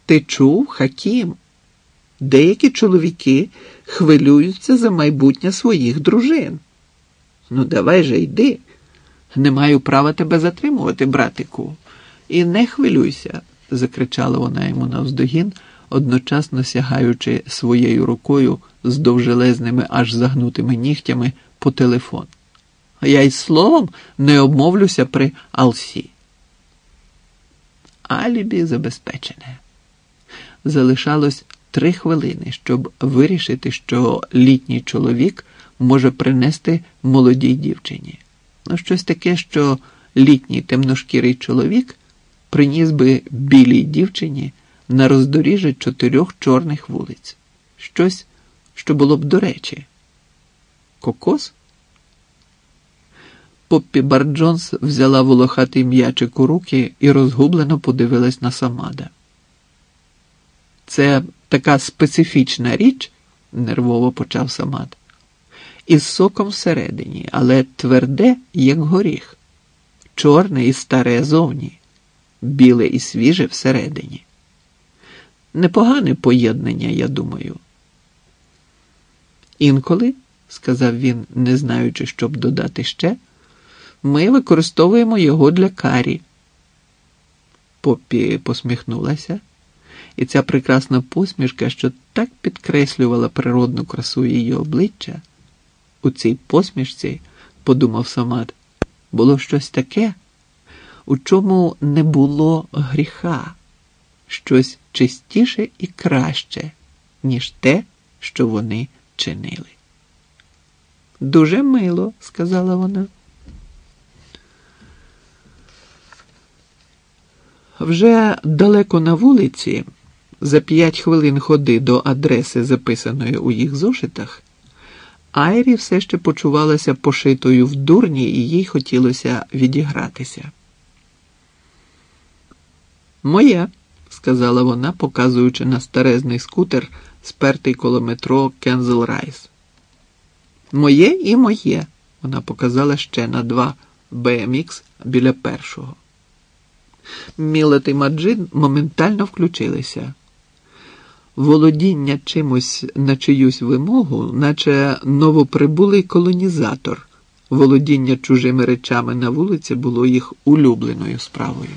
Ти чув, Хакім? Деякі чоловіки хвилюються за майбутнє своїх дружин. Ну, давай же йди. Не маю права тебе затримувати, братику. І не хвилюйся, закричала вона йому навздогін, одночасно сягаючи своєю рукою з довжелезними аж загнутими нігтями по телефон. Я й словом не обмовлюся при Алсі. Алібі забезпечене. Залишалось 3 хвилини, щоб вирішити, що літній чоловік може принести молодій дівчині. Ну, щось таке, що літній темношкірий чоловік приніс би білій дівчині на роздоріжжя 4 чорних вулиць. Щось, що було б до речі. Кокос? Поппі Бар-Джонс взяла волохатий м'ячик у руки і розгублено подивилась на Самада. Це така специфічна річ, нервово почав Самад, із соком всередині, але тверде, як горіх. Чорне і старе зовні, біле і свіже всередині. Непогане поєднання, я думаю. Інколи, сказав він, не знаючи, що б додати ще, ми використовуємо його для карі. Поппі посміхнулася, і ця прекрасна посмішка, що так підкреслювала природну красу її обличчя, у цій посмішці, подумав Самад, було щось таке, у чому не було гріха, щось чистіше і краще, ніж те, що вони чинили. «Дуже мило», – сказала вона. Вже далеко на вулиці, за 5 хвилин ходи до адреси, записаної у їх зошитах, Айрі все ще почувалася пошитою в дурні, і їй хотілося відігратися. «Моє», – сказала вона, показуючи на старезний скутер, спертий коло метро Кензел Райс. «Моє і моє», – вона показала ще на 2 BMX біля першого. Мілет і Маджид моментально включилися. Володіння чимось на чиюсь вимогу, наче новоприбулий колонізатор. Володіння чужими речами на вулиці було їх улюбленою справою.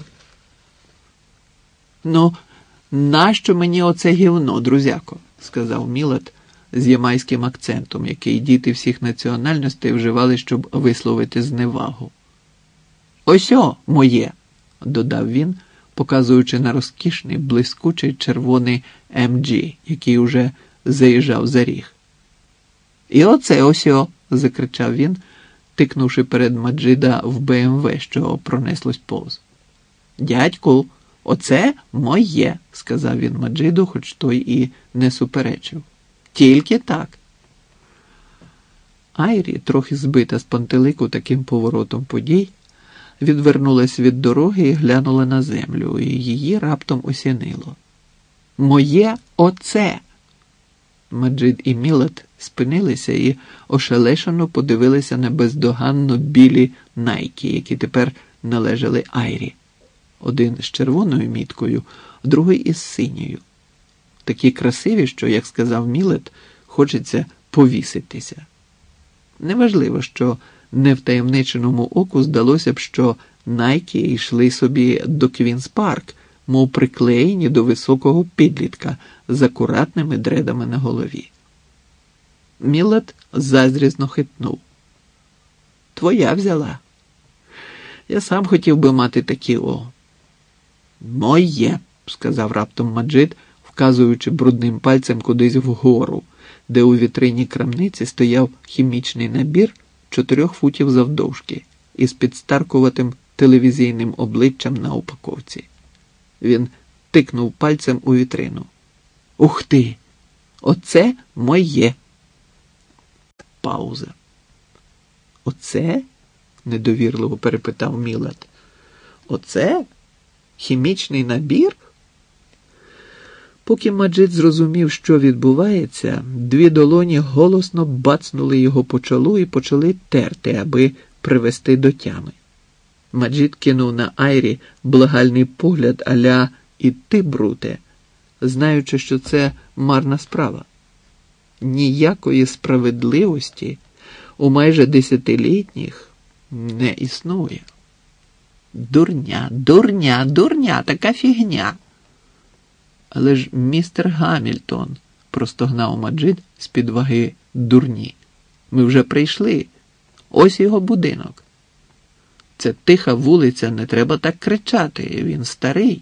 «Ну, нащо мені оце гівно, друзяко?» – сказав Мілет з ямайським акцентом, який діти всіх національностей вживали, щоб висловити зневагу. «Осьо моє!» – додав він, показуючи на розкішний, блискучий червоний MG, який уже заїжджав за ріг. «І оце осьо!» – закричав він, тикнувши перед Маджида в БМВ, що пронеслось повз. «Дядьку, оце моє!» – сказав він Маджиду, хоч той і не суперечив. «Тільки так!» Айрі, трохи збита з пантелику таким поворотом подій, відвернулась від дороги і глянула на землю, і її раптом осінило. «Моє оце!» Маджид і Мілет спинилися і ошелешено подивилися на бездоганно білі найки, які тепер належали Айрі. Один з червоною міткою, другий із синьою. Такі красиві, що, як сказав Мілет, хочеться повіситися. Неважливо, що невтаємниченому оку здалося б, що найки йшли собі до Квінс-Парк, мов приклеєні до високого підлітка з акуратними дредами на голові. Мілет заздрісно хитнув. «Твоя взяла. Я сам хотів би мати такі о». «Моє», – сказав раптом Маджид, вказуючи брудним пальцем кудись вгору, де у вітрині крамниці стояв хімічний набір 4 футів завдовжки із підстаркуватим телевізійним обличчям на упаковці. Він тикнув пальцем у вітрину. «Ух ти! Оце моє!» Пауза. «Оце?» – недовірливо перепитав Мілет. «Оце? Хімічний набір?» Поки Маджид зрозумів, що відбувається, 2 долоні голосно бацнули його по чолу і почали терти, аби привести до тями. Маджид кинув на Айрі благальний погляд а-ля «І ти, бруте!», знаючи, що це марна справа. Ніякої справедливості у майже десятилітніх не існує. Дурня, така фігня. Але ж містер Гамільтон, простогнав Маджид з-під ваги дурні. Ми вже прийшли. Ось його будинок. Це тиха вулиця, не треба так кричати, він старий.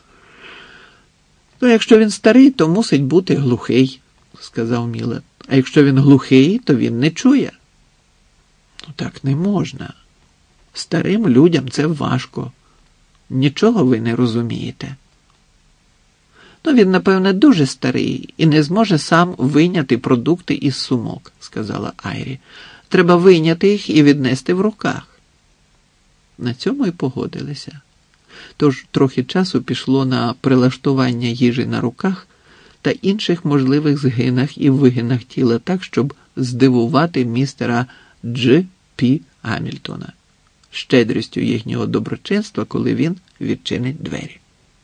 Ну, якщо він старий, то мусить бути глухий, сказав Мілет. А якщо він глухий, то він не чує. Ну, так не можна. Старим людям це важко. Нічого ви не розумієте. Ну, він, напевне, дуже старий і не зможе сам вийняти продукти із сумок, сказала Айрі. Треба вийняти їх і віднести в руках. На цьому й погодилися. Тож трохи часу пішло на прилаштування їжі на руках та інших можливих згинах і вигинах тіла так, щоб здивувати містера Дж. Пі. Гамільтона щедрістю їхнього доброчинства, коли він відчинить двері.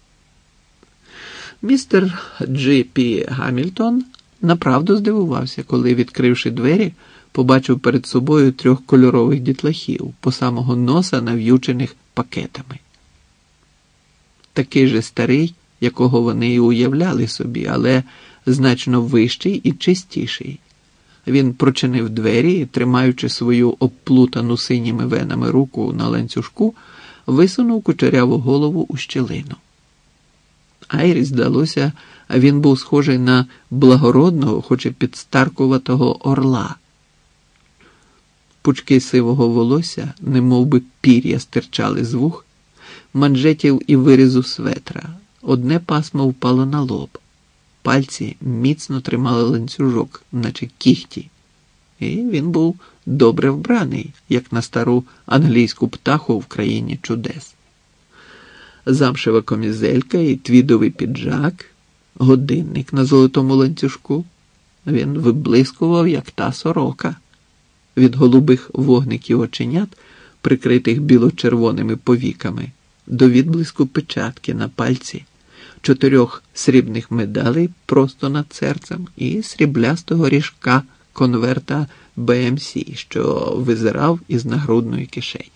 Містер Дж. Пі. Гамільтон направду здивувався, коли, відкривши двері, побачив перед собою 3 кольорових дітлахів, по самого носа нав'ючених пакетами. Такий же старий, якого вони і уявляли собі, але значно вищий і чистіший. Він прочинив двері і, тримаючи свою обплутану синіми венами руку на ланцюжку, висунув кучеряву голову у щілину. Айрі здалося, він був схожий на благородного, хоч і підстаркуватого орла. Пучки сивого волосся, немовби пір'я, стирчали з вух, манжетів і вирізу светра. Одне пасмо впало на лоб. Пальці міцно тримали ланцюжок, наче кіхті. І він був добре вбраний, як на стару англійську птаху в країні чудес. Замшева комізелька і твідовий піджак, годинник на золотому ланцюжку. Він виблискував, як та сорока. Від голубих вогників оченят, прикритих біло-червоними повіками, до відблиску печатки на пальці, 4 срібних медалей просто над серцем і сріблястого ріжка конверта БМС, що визирав із нагрудної кишені.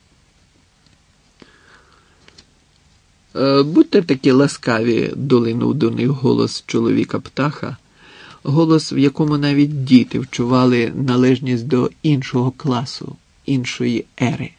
«Будьте такі ласкаві», – долинув до них голос чоловіка-птаха, голос, в якому навіть діти вчували належність до іншого класу, іншої ери.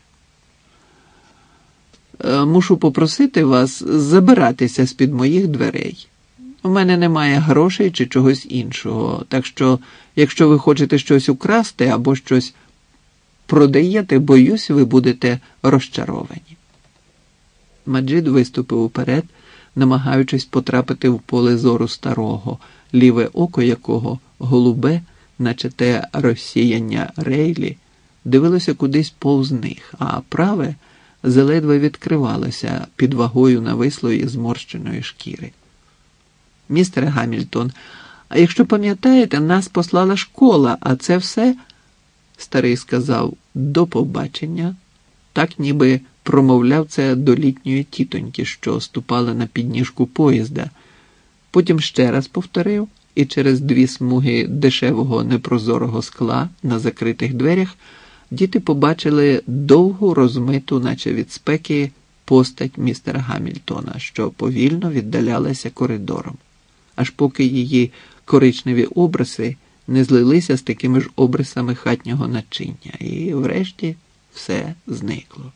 «Мушу попросити вас забиратися з-під моїх дверей. У мене немає грошей чи чогось іншого, так що, якщо ви хочете щось украсти або щось продаєте, боюсь, ви будете розчаровані». Маджид виступив уперед, намагаючись потрапити в поле зору старого, ліве око якого, голубе, наче те розсіяння рейлі, дивилося кудись повз них, а праве заледве відкривалося під вагою навислої зморщеної шкіри. «Містер Гамільтон, а якщо пам'ятаєте, нас послала школа, а це все...» Старий сказав «до побачення», так ніби промовляв це до літньої тітоньки, що ступала на підніжку поїзда. Потім ще раз повторив, і через 2 смуги дешевого непрозорого скла на закритих дверях діти побачили довгу, розмиту, наче від спеки, постать містера Гамільтона, що повільно віддалялася коридором, аж поки її коричневі обриси не злилися з такими ж обрисами хатнього начиння, і врешті все зникло.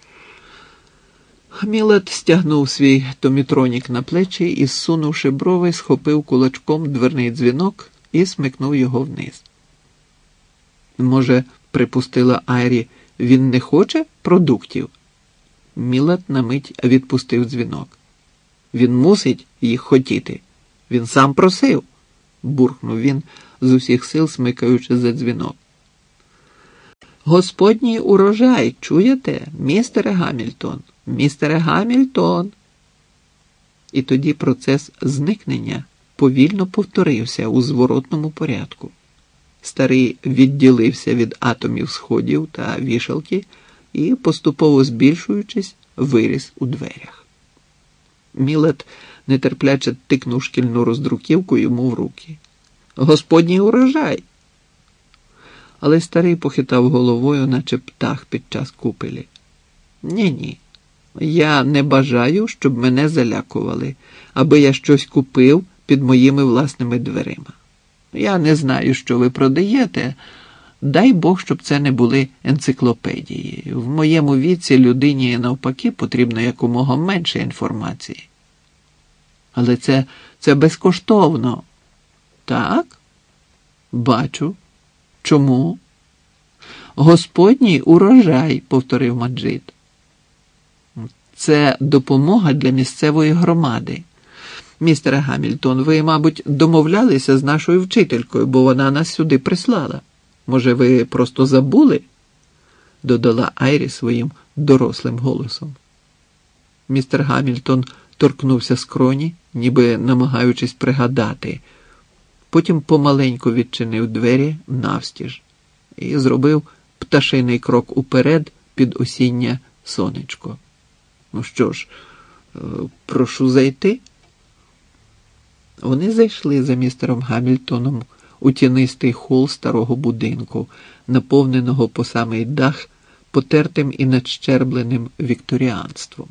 Мілет стягнув свій томітронік на плечі і, зсунувши брови, схопив кулачком дверний дзвінок і смикнув його вниз. «Може, — припустила Айрі, — він не хоче продуктів?» Мілет на мить відпустив дзвінок. «Він мусить їх хотіти. Він сам просив!» – буркнув він, з усіх сил смикаючи за дзвінок. «Господній урожай, чуєте, містере Гамільтон? Містере Гамільтон!» І тоді процес зникнення повільно повторився у зворотному порядку. Старий відділився від атомів сходів та вішалки і, поступово збільшуючись, виріс у дверях. Мілет нетерпляче тикнув шкільну роздруківку йому в руки. «Господній урожай!» Але старий похитав головою, наче птах під час купелі. «Ні-ні, я не бажаю, щоб мене залякували, аби я щось купив під моїми власними дверима. Я не знаю, що ви продаєте. Дай Бог, щоб це не були енциклопедії. В моєму віці людині, навпаки, потрібно якомога менше інформації». «Але це безкоштовно». «Так? Бачу. Чому?» «Господній урожай», – повторив Маджид. «Це допомога для місцевої громади. Містере Гамільтон, ви, мабуть, домовлялися з нашою вчителькою, бо вона нас сюди прислала. Може, ви просто забули?» – додала Айрі своїм дорослим голосом. Містер Гамільтон торкнувся скроні, ніби намагаючись пригадати. Потім помаленьку відчинив двері навстіж і зробив пташиний крок уперед під осіннє сонечко. «Ну що ж, прошу зайти». Вони зайшли за містером Гамільтоном у тінистий хол старого будинку, наповненого по самий дах потертим і надщербленим вікторіанством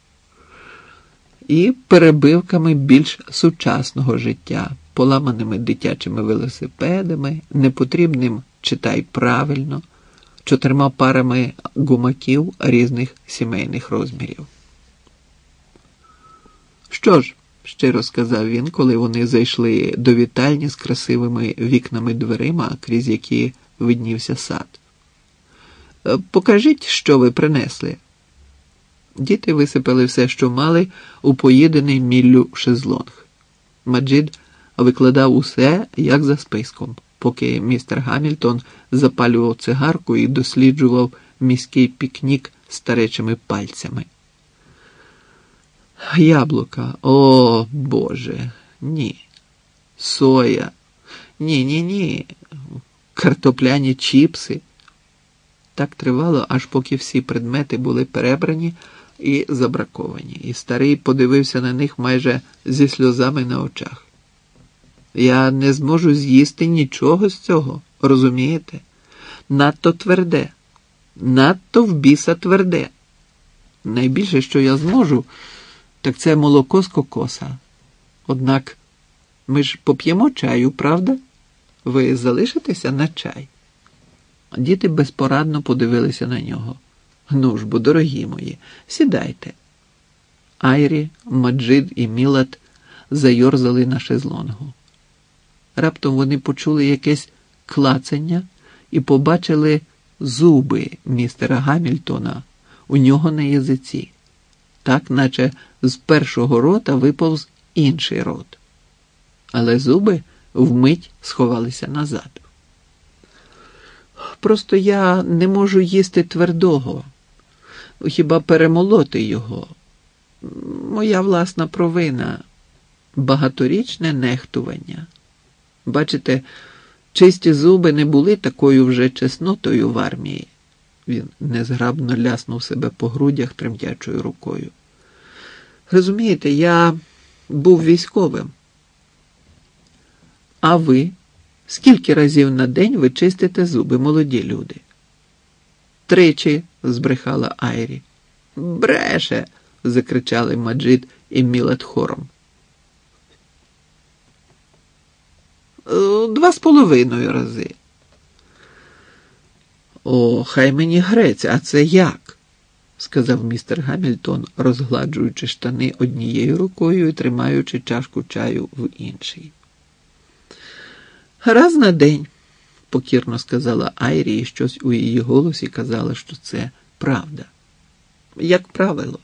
і перебивками більш сучасного життя, поламаними дитячими велосипедами, непотрібним «читай правильно», 4 парами гумаків різних сімейних розмірів. «Що ж», – щиро сказав він, коли вони зайшли до вітальні з красивими вікнами-дверима, крізь які виднівся сад. «Покажіть, що ви принесли». Діти висипали все, що мали, у поїдений міллю шезлонг. Маджид викладав усе, як за списком, поки містер Гамільтон запалював цигарку і досліджував міський пікнік старечими пальцями. Яблука. О, Боже, ні. Соя. Ні. Картопляні чіпси. Так тривало, аж поки всі предмети були перебрані і забраковані. І старий подивився на них майже зі сльозами на очах. «Я не зможу з'їсти нічого з цього, розумієте? Надто тверде. Надто в біса тверде. Найбільше, що я зможу, так це молоко з кокоса. Однак ми ж поп'ємо чаю, правда? Ви залишитеся на чай?» Діти безпорадно подивилися на нього. «Ну ж бо, дорогі мої, сідайте». Айрі, Маджид і Мілат зайорзали на шезлонгу. Раптом вони почули якесь клацання і побачили зуби містера Гамільтона у нього на язиці. Так, наче з першого рота виповз інший рот. Але зуби вмить сховалися назад. «Просто я не можу їсти твердого. Хіба перемолоти його? Моя власна провина. Багаторічне нехтування. Бачите, чисті зуби не були такою вже чеснотою в армії». Він незграбно ляснув себе по грудях тремтячою рукою. «Розумієте, я був військовим. А ви? Скільки разів на день ви чистите зуби, молоді люди?» «3», збрехала Айрі. «Бреше!» – закричали Маджид і Мілат хором. 2,5 рази. «О, хай мені грець, а це як?» – сказав містер Гамільтон, розгладжуючи штани однією рукою і тримаючи чашку чаю в іншій. «Раз на день», – покірно сказала Айрі, і щось у її голосі казало, що це правда. «Як правило».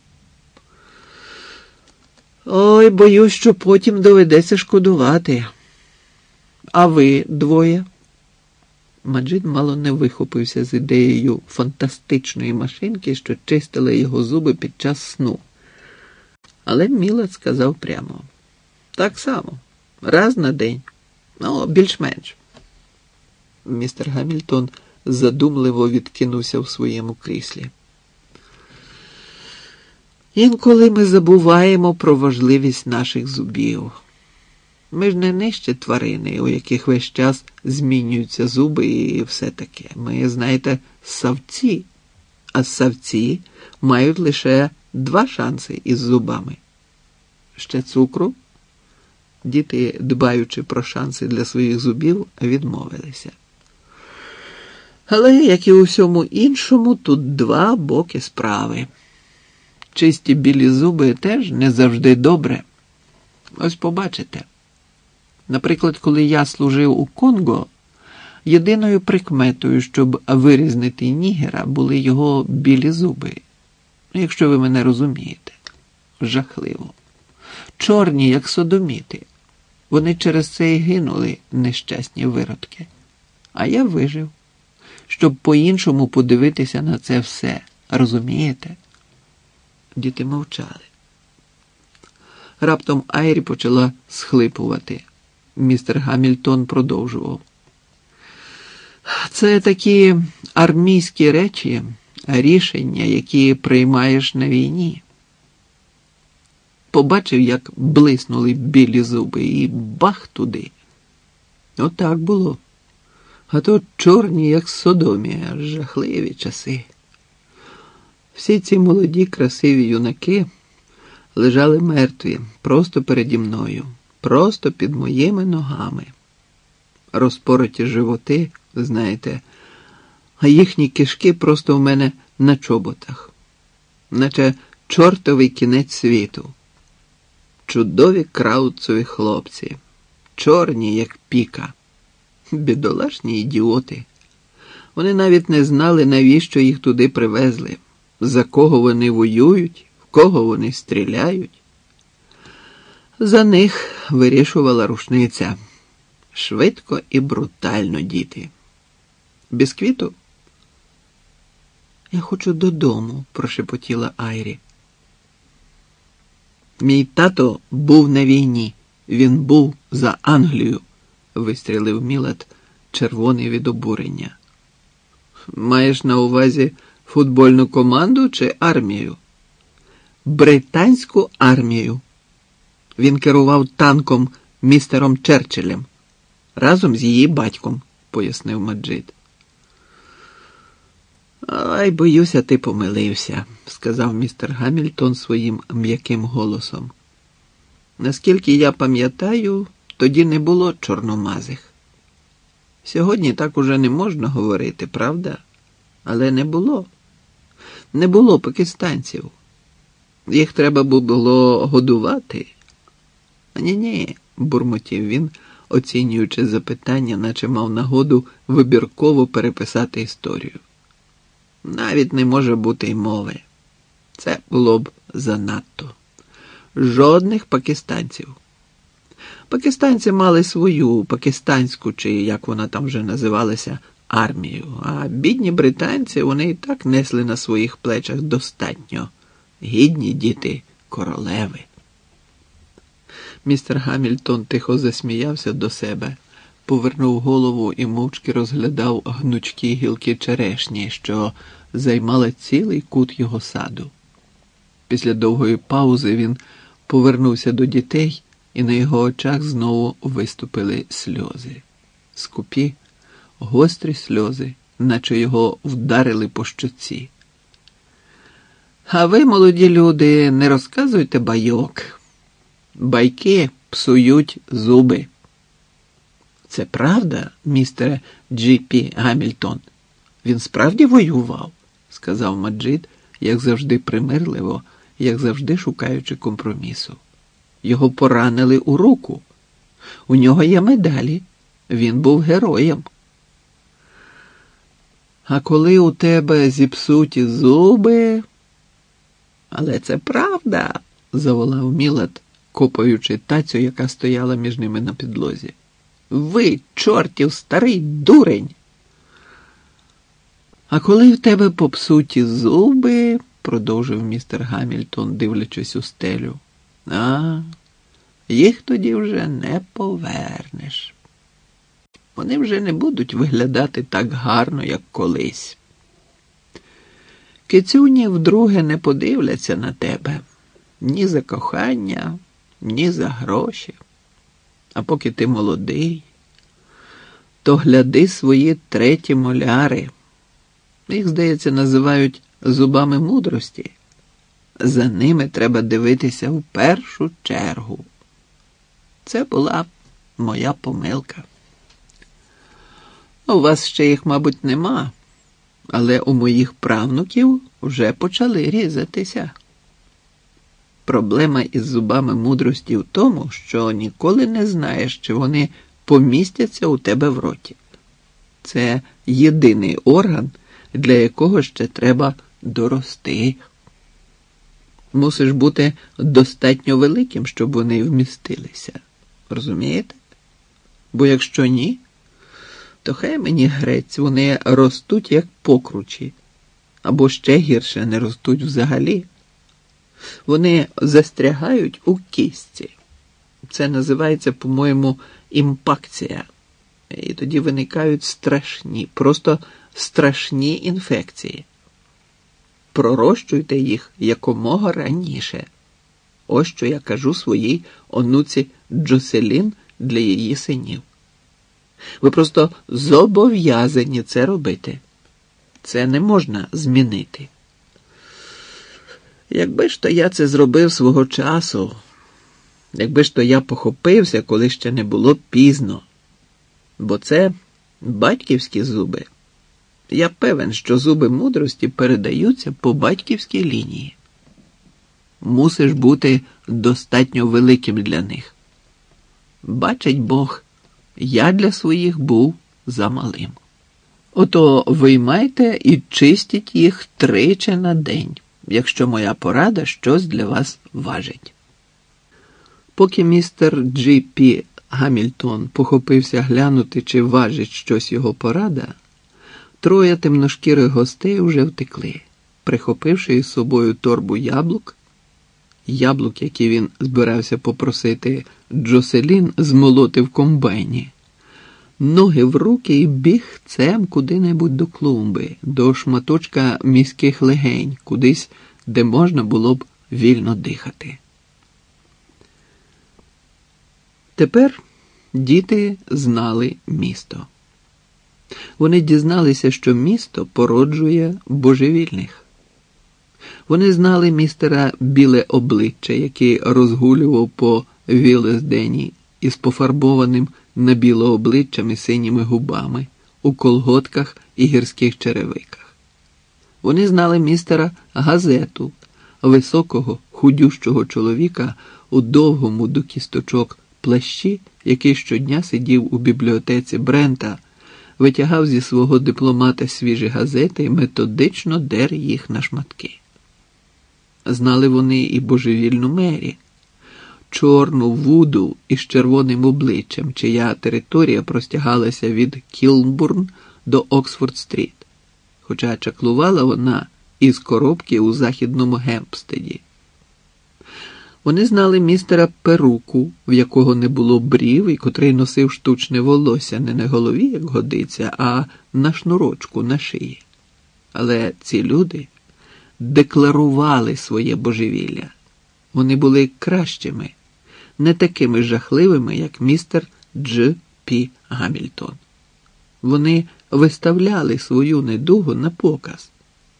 «Ой, боюсь, що потім доведеться шкодувати. А ви 2?» Маджид мало не вихопився з ідеєю фантастичної машинки, що чистила його зуби під час сну. Але Мілат сказав прямо. «Так само. Раз на день. Ну, більш-менш». Містер Гамільтон задумливо відкинувся в своєму кріслі. Інколи ми забуваємо про важливість наших зубів. Ми ж не нижче тварини, у яких весь час змінюються зуби і все таке. Ми, знаєте, ссавці, а ссавці мають лише 2 шанси із зубами. Ще цукру? Діти, дбаючи про шанси для своїх зубів, відмовилися. Але, як і у всьому іншому, тут 2 боки справи. Чисті білі зуби теж не завжди добре. Ось побачите. Наприклад, коли я служив у Конго, єдиною прикметою, щоб вирізнити нігера, були його білі зуби. Якщо ви мене розумієте. Жахливо. Чорні, як содоміти. Вони через це і гинули, нещасні виродки. А я вижив, щоб по-іншому подивитися на це все. Розумієте? Діти мовчали. Раптом Айрі почала схлипувати. Містер Гамільтон продовжував. Це такі армійські речі, рішення, які приймаєш на війні. Побачив, як блиснули білі зуби, і бах туди. Отак було. А то чорні, як Содомія, жахливі часи. Всі ці молоді, красиві юнаки лежали мертві просто переді мною, просто під моїми ногами. Розпороті животи, знаєте, а їхні кишки просто в мене на чоботах, наче чортовий кінець світу. Чудові краутцеві хлопці, чорні, як піка, бідолашні ідіоти. Вони навіть не знали, навіщо їх туди привезли, за кого вони воюють, в кого вони стріляють. За них вирішувала рушниця. Швидко і брутально, діти. Бісквіту? Я хочу додому, прошепотіла Айрі. Мій тато був на війні. Він був за Англію, вистрілив Мілет, червоний від обурення. Маєш на увазі футбольну команду чи армію? Британську армію. Він керував танком містером Черчиллем разом з її батьком, пояснив Маджид. Ай, боюся, ти помилився, сказав містер Гамільтон своїм м'яким голосом. Наскільки я пам'ятаю, тоді не було чорномазих. Сьогодні так уже не можна говорити, правда? Але не було. Не було пакистанців. Їх треба було годувати. Ні-ні, бурмотів він, оцінюючи запитання, наче мав нагоду вибірково переписати історію. Навіть не може бути й мови. Це було б занадто. Жодних пакистанців. Пакистанці мали свою пакистанську, чи як вона там вже називалася, армію. А бідні британці, вони і так несли на своїх плечах достатньо. Гідні діти королеви. Містер Гамільтон тихо засміявся до себе, повернув голову і мовчки розглядав гнучкі гілки черешні, що займали цілий кут його саду. Після довгої паузи він повернувся до дітей, і на його очах знову виступили сльози. Скупі, гострі сльози, наче його вдарили по щоці. А ви, молоді люди, не розказуйте байок. Байки псують зуби. Це правда, містере Джі.Пі. Гамільтон? Він справді воював, сказав Маджид, як завжди примирливо, як завжди шукаючи компромісу. Його поранили у руку. У нього є медалі. Він був героєм. А коли у тебе зіпсуті зуби... Але це правда, заволав Мілет, копаючи тацю, яка стояла між ними на підлозі. Ви, чортів, старий дурень! А коли в тебе попсуті зуби, продовжив містер Гамільтон, дивлячись у стелю, їх тоді вже не повернеш. Вони вже не будуть виглядати так гарно, як колись. Кицюні вдруге не подивляться на тебе ні за кохання, ні за гроші. А поки ти молодий, то гляди свої треті моляри. Їх, здається, називають зубами мудрості. За ними треба дивитися в першу чергу. Це була моя помилка. У вас ще їх, мабуть, нема, але у моїх правнуків вже почали різатися. Проблема із зубами мудрості в тому, що ніколи не знаєш, чи вони помістяться у тебе в роті. Це єдиний орган, для якого ще треба дорости. Мусиш бути достатньо великим, щоб вони вмістилися. Розумієте? Бо якщо ні, то хай мені грець, вони ростуть як покручі. Або ще гірше, не ростуть взагалі. Вони застрягають у кістці. Це називається, по-моєму, імпакція. І тоді виникають страшні, просто страшні інфекції. Пророщуйте їх якомога раніше. Ось що я кажу своїй онуці Джоселін для її синів. Ви просто зобов'язані це робити. Це не можна змінити. Якби ж то я це зробив свого часу, якби ж то я похопився, коли ще не було пізно. Бо це батьківські зуби. Я певен, що зуби мудрості передаються по батьківській лінії. Мусиш бути достатньо великим для них. Бачить Бог, я для своїх був замалим. Ото виймайте і чистіть їх 3 на день, якщо моя порада щось для вас важить. Поки містер Джі Пі Гамільтон похопився глянути, чи важить щось його порада, 3 темношкірих гостей уже втекли, прихопивши із собою торбу яблук, які він збирався попросити Джоселін змолоти в комбайні, ноги в руки і бігцем куди-небудь до клумби, до шматочка міських легень, кудись, де можна було б вільно дихати. Тепер діти знали місто. Вони дізналися, що місто породжує божевільних. Вони знали містера Біле обличчя, який розгулював по Вілесдені із пофарбованим на біло обличчям і синіми губами, у колготках і гірських черевиках. Вони знали містера Газету, високого, худющого чоловіка у довгому до кісточок плащі, який щодня сидів у бібліотеці Брента, витягав зі свого дипломата свіжі газети і методично дер їх на шматки. Знали вони і божевільну Мері, чорну Вуду із червоним обличчям, чия територія простягалася від Кілбурн до Оксфорд-стріт, хоча чаклувала вона із коробки у західному Гемпстеді. Вони знали містера Перуку, в якого не було брів і котрий носив штучне волосся не на голові, як годиться, а на шнурочку на шиї. Але ці люди декларували своє божевілля. Вони були кращими, не такими жахливими, як містер Дж. Пі. Гамільтон. Вони виставляли свою недугу на показ.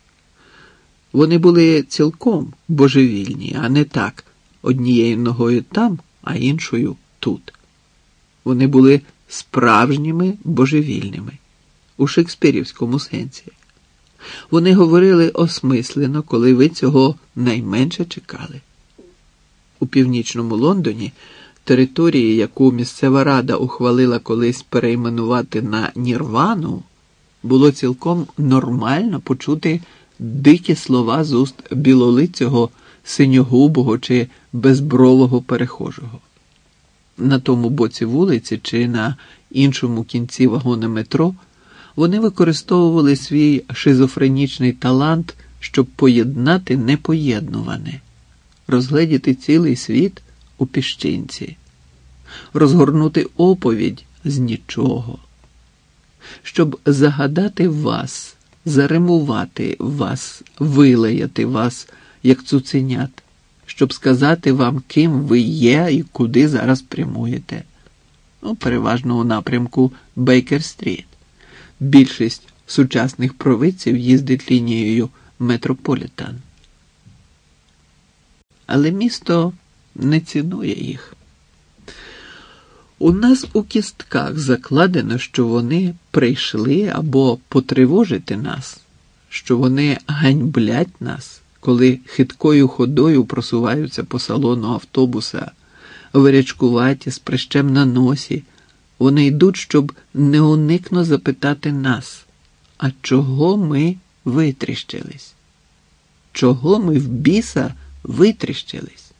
Вони були цілком божевільні, а не так, однією ногою там, а іншою тут. Вони були справжніми божевільними, у шекспірівському сенсі. Вони говорили осмислено, коли ви цього найменше чекали. У північному Лондоні, території, яку місцева рада ухвалила колись перейменувати на Нірвану, було цілком нормально почути дикі слова з уст білолицього, синьогубого чи безбрового перехожого. На тому боці вулиці чи на іншому кінці вагона метро вони використовували свій шизофренічний талант, щоб поєднати непоєднуване, розгледіти цілий світ у піщинці, розгорнути оповідь з нічого, щоб загадати вас, заримувати вас, вилаяти вас, як цуценят, щоб сказати вам, ким ви є і куди зараз прямуєте. Ну, переважно у напрямку Бейкер-стріт. Більшість сучасних провидців їздить лінією Метрополітан. Але місто не цінує їх. У нас у кістках закладено, що вони прийшли або потривожити нас, що вони ганьблять нас, коли хиткою ходою просуваються по салону автобуса, вирячкуваті, з прищем на носі. Вони йдуть, щоб неуникно запитати нас, а чого ми витріщились? Чого ми в біса витріщились?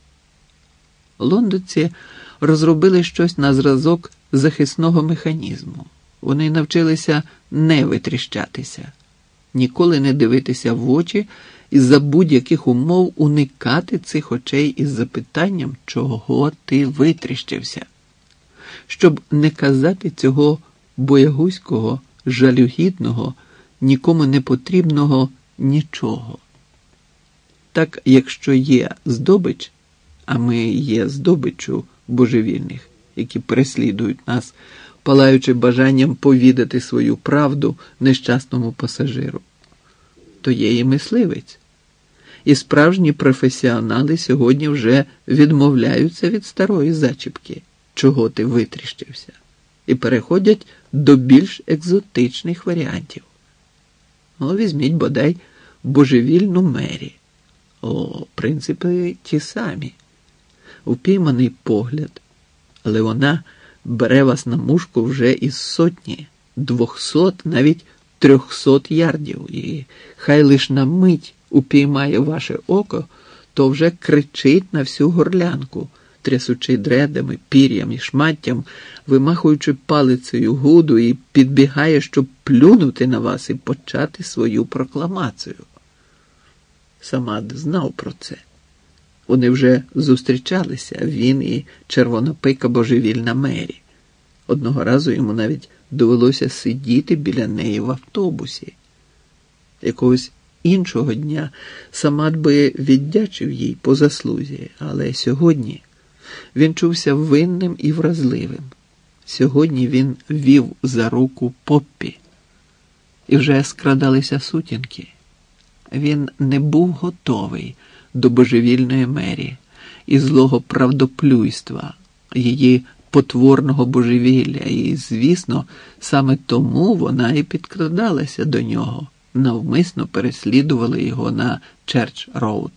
Лондонці розробили щось на зразок захисного механізму. Вони навчилися не витріщатися, ніколи не дивитися в очі і за будь-яких умов уникати цих очей із запитанням, чого ти витріщився, щоб не казати цього боягузького, жалюгідного, нікому не потрібного нічого. Так, якщо є здобич, а ми є здобиччю божевільних, які переслідують нас, палаючи бажанням повідати свою правду нещасному пасажиру, то є і мисливець. І справжні професіонали сьогодні вже відмовляються від старої зачіпки, чого ти витріщився, і переходять до більш екзотичних варіантів. Ну, візьміть, бодай, божевільну Мері. Принципи ті самі. Упійманий погляд, але вона бере вас на мушку вже із 100, 200, навіть 300 ярдів, і хай лиш на мить упіймає ваше око, то вже кричить на всю горлянку, трясучи дредами, пір'ям і шматтям, вимахуючи палицею гуду, і підбігає, щоб плюнути на вас і почати свою прокламацію. Самад знав про це. Вони вже зустрічалися, він і червонопика божевільна Мері. Одного разу йому навіть довелося сидіти біля неї в автобусі. Якогось іншого дня Самад би віддячив їй по заслузі, але сьогодні він чувся винним і вразливим. Сьогодні він вів за руку Поппі. І вже скрадалися сутінки. Він не був готовий до божевільної Мері і злого правдоплюйства, її потворного божевілля, і, звісно, саме тому вона і підкрадалася до нього, навмисно переслідували його на Черч-Роуд.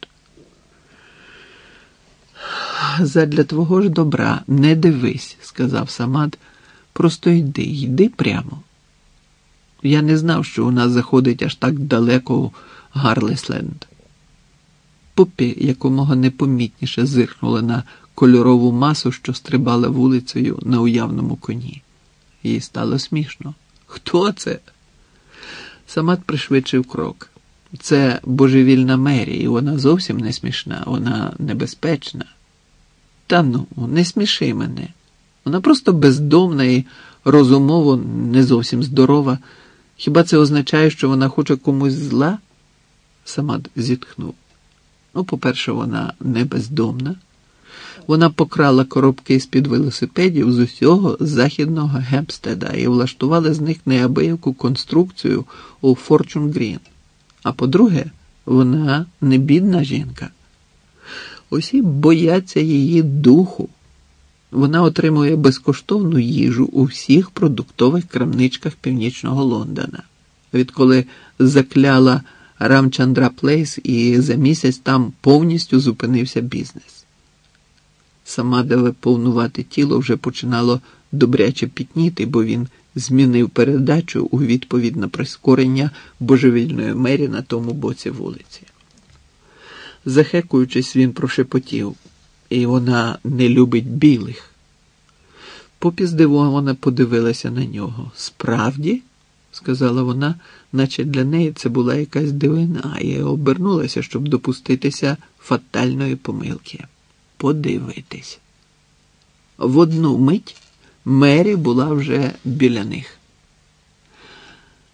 «Задля твого ж добра не дивись», – сказав Самад, – «просто йди прямо». Я не знав, що у нас заходить аж так далеко у Гарлесленд. Поппі якомога непомітніше зиркнула на кольорову масу, що стрибала вулицею на уявному коні. Їй стало смішно. «Хто це?» Самат пришвидшив крок. «Це божевільна Мері, і вона зовсім не смішна, вона небезпечна». «Та ну, не сміши мене. Вона просто бездомна і розумово не зовсім здорова. Хіба це означає, що вона хоче комусь зла?» Самат зітхнув. Ну, по-перше, вона не бездомна. Вона покрала коробки з-під велосипедів з усього західного Гемпстеда і влаштувала з них неабияку конструкцію у Форчун Грін. А по-друге, вона не бідна жінка. Усі бояться її духу. Вона отримує безкоштовну їжу у всіх продуктових крамничках північного Лондона. Відколи закляла Рамчандра Плейс, і за місяць там повністю зупинився бізнес. Самадове повнувате тіло вже починало добряче пітніти, бо він змінив передачу у відповідь на прискорення божевільної Мері на тому боці вулиці. Захекуючись, він прошепотів: «І вона не любить білих». Поппі здивовано подивилася на нього. «Справді?» – сказала вона, наче для неї це була якась дивина, і обернулася, щоб допуститися фатальної помилки. Подивитись. В одну мить Мері була вже біля них.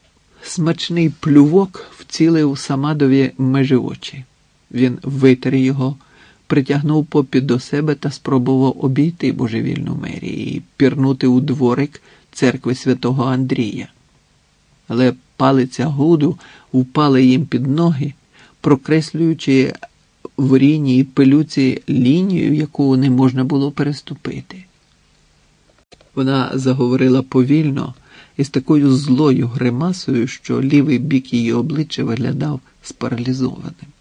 Смачний плювок вцілив Самадові межі очі. Він витер його, притягнув попід до себе та спробував обійти божевільну мерію і пірнути у дворик церкви святого Андрія. Але палиця Гуду впала їм під ноги, прокреслюючи в рійній пилюці лінію, яку не можна було переступити. Вона заговорила повільно і з такою злою гримасою, що лівий бік її обличчя виглядав спаралізованим.